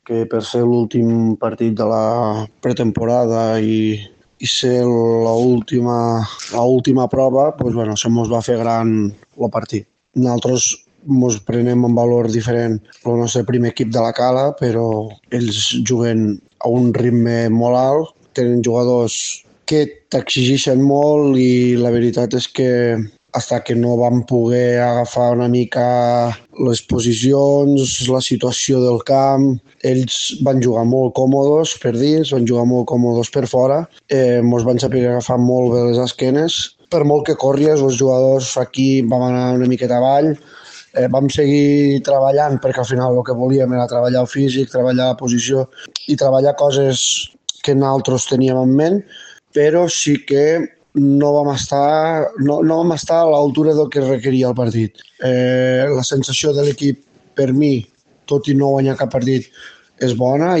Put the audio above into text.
que per ser l'últim partit de la pretemporada i ser l'última prova, pues, bueno, se mos va fer gran el partit. Nosaltres mos prenem en valor diferent el nostre primer equip de la Cala, però ells juguen a un ritme molt alt, tenen jugadors que t'exigeixen molt i la veritat és que fins que no vam poder agafar una mica les posicions, la situació del camp, ells van jugar molt còmodes per dins, van jugar molt còmodes per fora, mos van saber agafar molt bé les esquenes, per molt que corries, els jugadors aquí vam anar una miqueta avall, vam seguir treballant perquè al final el que volíem era treballar el físic, treballar la posició i treballar coses que nosaltres teníem en ment, però sí que no vam estar a l'altura del que requeria el partit. La sensació de l'equip, per mi, tot i no guanyar cap partit, és bona